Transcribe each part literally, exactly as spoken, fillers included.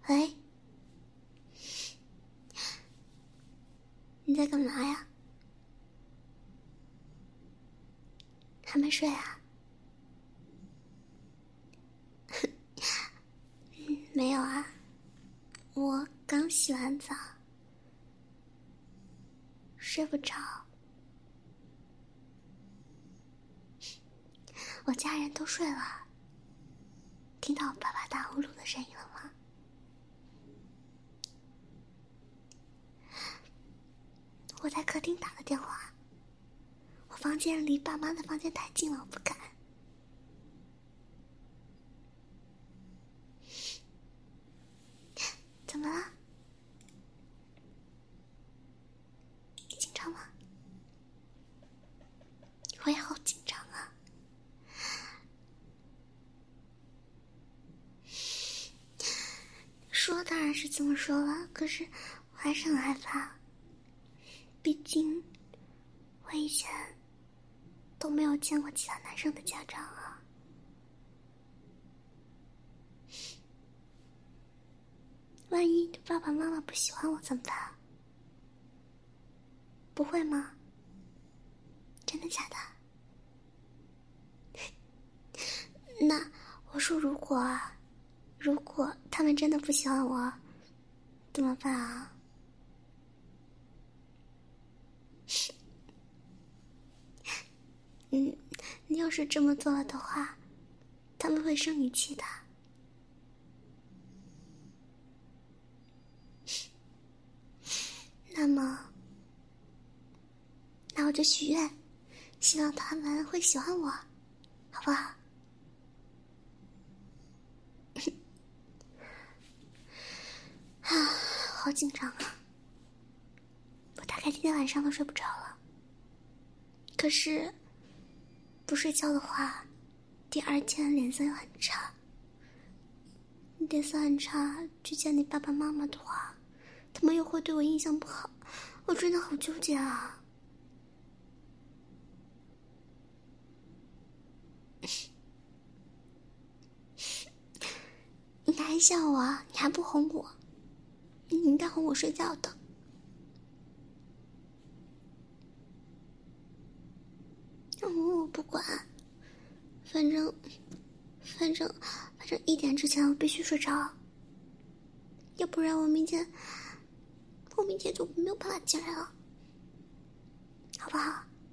喂，你在干嘛呀？还没睡啊？嗯，没有啊，我刚洗完澡，睡不着。我家人都睡了，听到我爸爸打呼噜的声音了吗？我在客厅打的电话，我房间离爸妈的房间太近了，我不敢。怎么了？你紧张吗？我也好紧张啊。说当然是这么说了，可是我还是很害怕。毕竟我以前都没有见过其他男生的家长啊。万一爸爸妈妈不喜欢我怎么办？不会吗？真的假的？那我说如果啊，如果他们真的不喜欢我，怎么办啊？嗯，你要是这么做了的话，他们会生你气的。那么，那我就许愿，希望他们会喜欢我，好不好？啊，好紧张啊！我大概今天晚上都睡不着了。可是，不睡觉的话，第二天脸色又很差。脸色很差，去见你爸爸妈妈的话，他们又会对我印象不好，我真的好纠结啊！你还笑我啊？你还不哄我？你应该哄我睡觉的。嗯，我不管，反正，反正，反正一点之前我必须睡着，要不然我明天，我明天就没有办法见人了，好不好？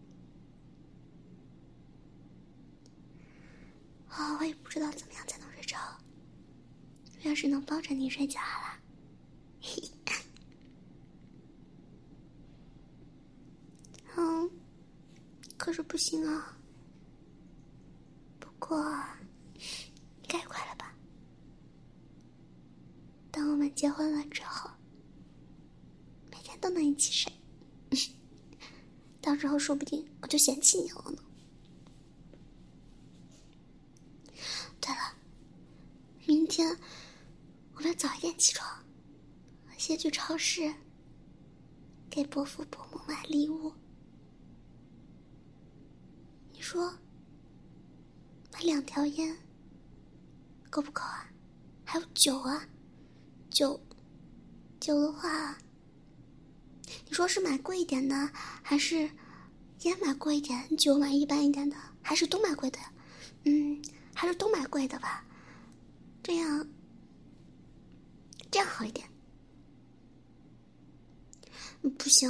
啊、哦，我也不知道怎么样才能睡着。要是能抱着你睡就好了。嗯，可是不行啊。不过，应该快了吧？等我们结婚了之后，每天都能一起睡。到时候说不定我就嫌弃你了呢。对了，明天我们要早一点起床，先去超市给伯父伯母买礼物。你说买两条烟够不够啊？还有酒啊，酒酒的话，你说是买贵一点的，还是烟买贵一点，酒买一般一点的，还是都买贵的？嗯，还是都买贵的吧，这样这样好一点。不行，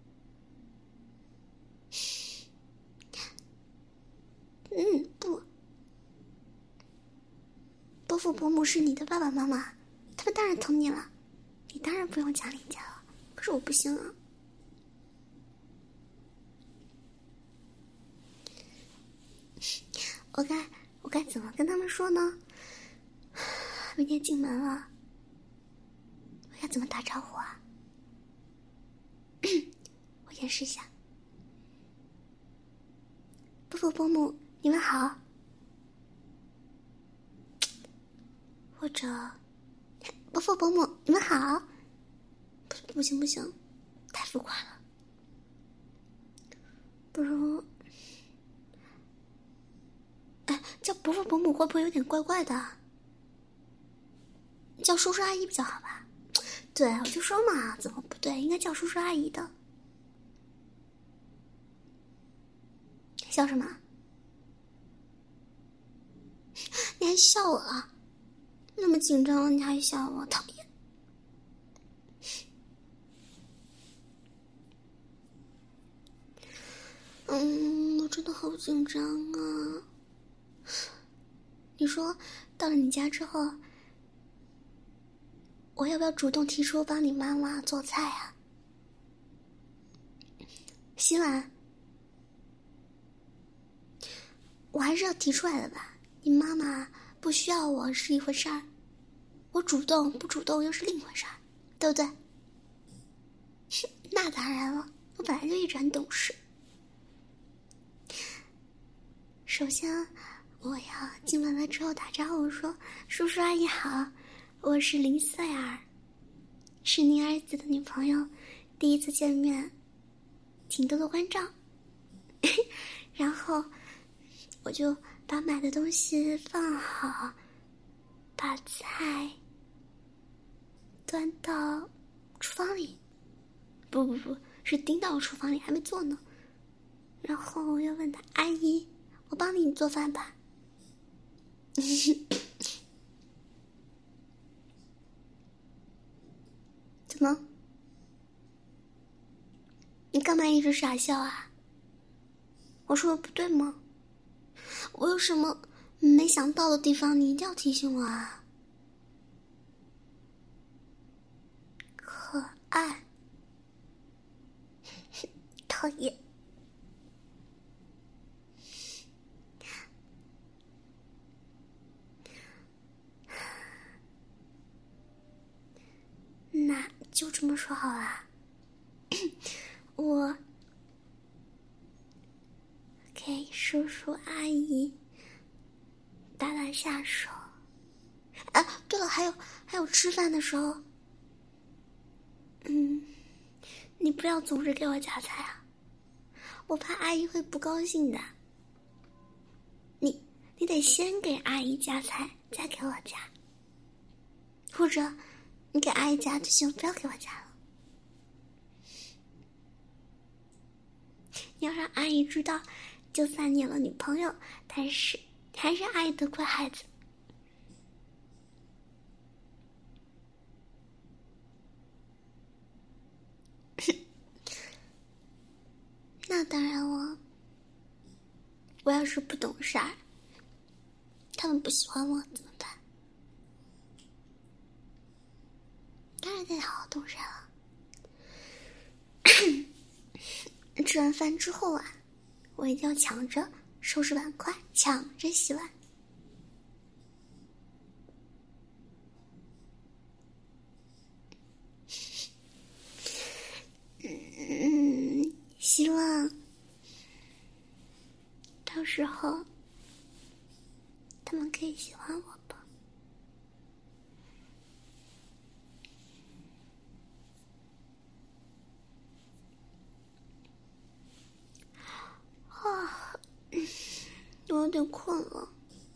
嗯，不，伯父伯母是你的爸爸妈妈，他们当然疼你了，你当然不用讲理解了。可是我不行啊。我该我该怎么跟他们说呢？明天进门了，我该怎么打招呼啊？我演示一下。伯父伯母，你们好。或者，伯父伯母，你们好。不，不行不行，太浮夸了。不如，哎，叫伯父伯母会不会有点怪怪的？ 叫叔叔阿姨比较好吧？对，我就说嘛，怎么不对？应该叫叔叔阿姨的。笑什么？你还笑我啊？那么紧张你还笑我，讨厌。嗯，我真的好紧张啊。你说到了你家之后，我要不要主动提出帮你妈妈做菜啊？洗碗我还是要提出来的吧，你妈妈不需要我是一回事儿，我主动不主动又是另一回事儿，对不对？那当然了，我本来就一直很懂事。首先我要进门了之后打招呼说，叔叔阿姨好，我是林赛儿，是您儿子的女朋友，第一次见面请多多关照。然后我就把买的东西放好，把菜端到厨房里，不不不是盯到厨房里还没做呢。然后我又问他，阿姨我帮你做饭吧。怎么？你干嘛一直傻笑啊？我说的不对吗？我有什么没想到的地方，你一定要提醒我啊。可爱，讨厌。那就这么说好啦。我给叔叔阿姨打打下手。啊，对了，还有还有吃饭的时候，嗯，你不要总是给我夹菜啊，我怕阿姨会不高兴的。你你得先给阿姨夹菜，再给我夹，或者你给阿姨夹就行，不要给我夹了。你要让阿姨知道，就算你有了女朋友，但是你还是阿姨的乖孩子。那当然了，我要是不懂事儿，他们不喜欢我怎么办？当然得好好懂事了。吃完饭之后啊，我一定要抢着收拾碗筷，抢着洗碗。嗯，希望到时候他们可以喜欢我吧。啊，我有点困了。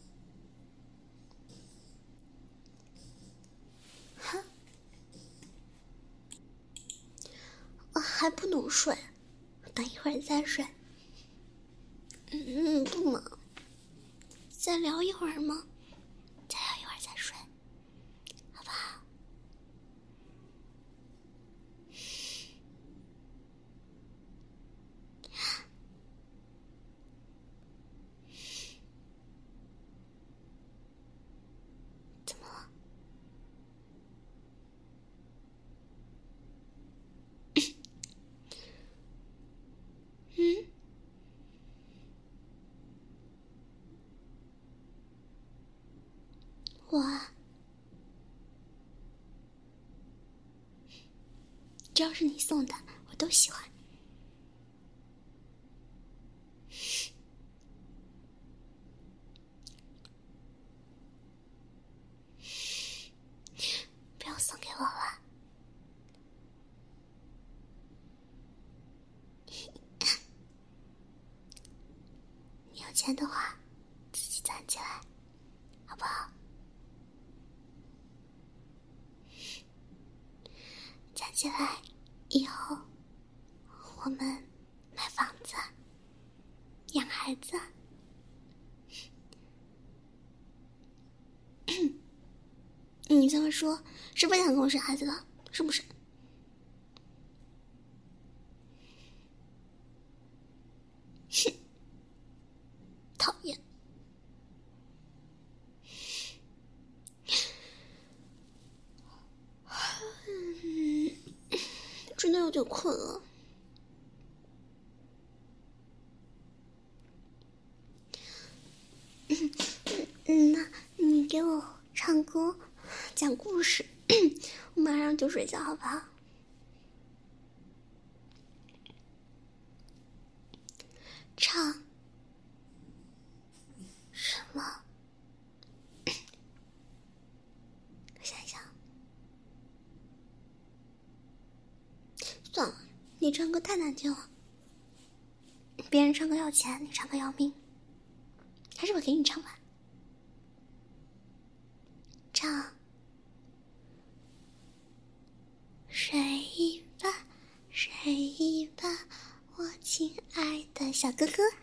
哼，我还不能睡，等一会儿再睡。嗯，不嘛，再聊一会儿吗？再聊一会儿再睡，好不好？怎么了？嗯？我啊，只要是你送的，我都喜欢。不要送给我了。你有钱的话，自己攒起来，好不好？ 起来以后我们买房子养孩子。你这么说是不想跟我生孩子的，是不是？哼，讨厌。嗯，真的有点困了。嗯嗯，那你给我唱歌讲故事，我马上就睡觉好不好？唱什么？我想一想。算了，你唱歌太难听了。别人唱歌要钱，你唱歌要命。还是我给你唱吧。唱。睡吧，睡吧，我亲爱的小哥哥。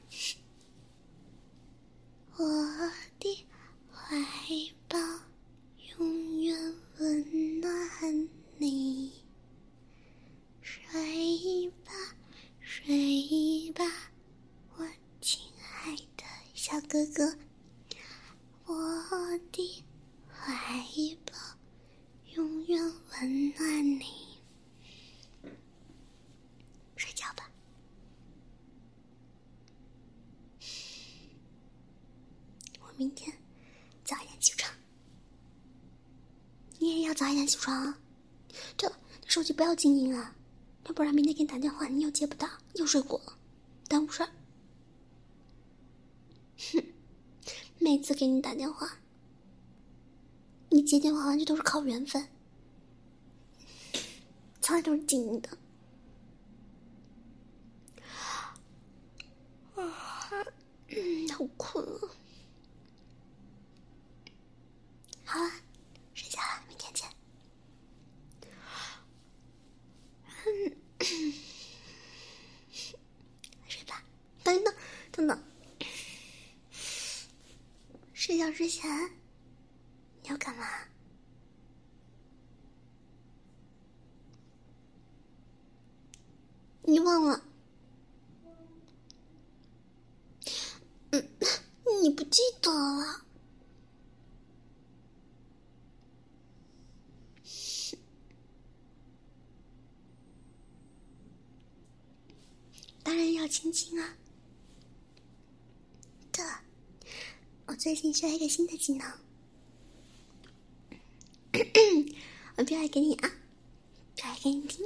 我的怀抱永远温暖你。睡吧，睡吧，我亲爱的小哥哥。我的怀抱永远温暖你。睡觉吧。我明天早一点起床。你也要早一点起床啊。对了，你手机不要静音啊，要不然明天给你打电话你又接不到，又睡过了，耽误事儿。哼，每次给你打电话，你接电话完全都是靠缘分，从来都是静音的。啊，嗯，好困啊。好了，睡觉了，明天见。嗯，睡吧。等等，等等。睡觉之前，你要干嘛？你忘了？嗯，你不记得了？当然要亲亲啊！对了，我最近学了一个新的技能，我表演给你啊，表演给你听。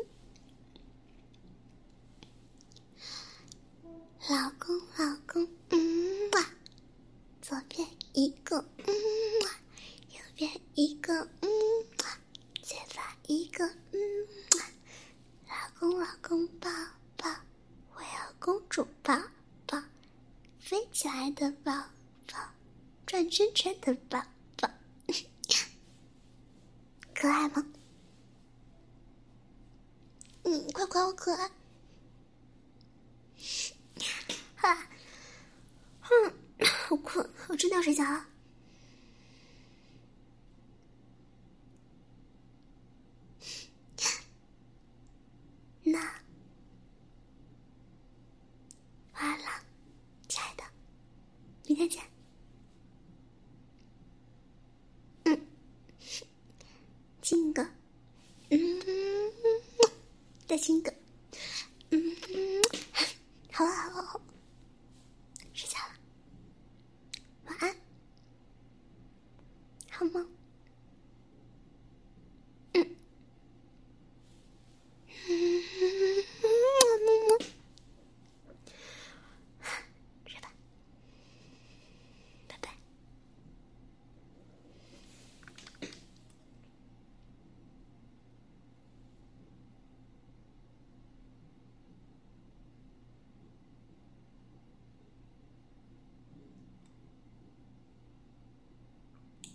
老公，老公，嗯哇，左边一个，嗯哇，右边一个，嗯哇，再发一个，嗯哇，老公，老公，抱抱，我要公主抱抱，飞起来的抱抱，转圈圈的抱抱，可爱吗？嗯，快夸我可爱。啊，嗯，好困，我真的要睡觉了。那晚安了，亲爱的，明天见。嗯，亲一个，嗯，再亲一个。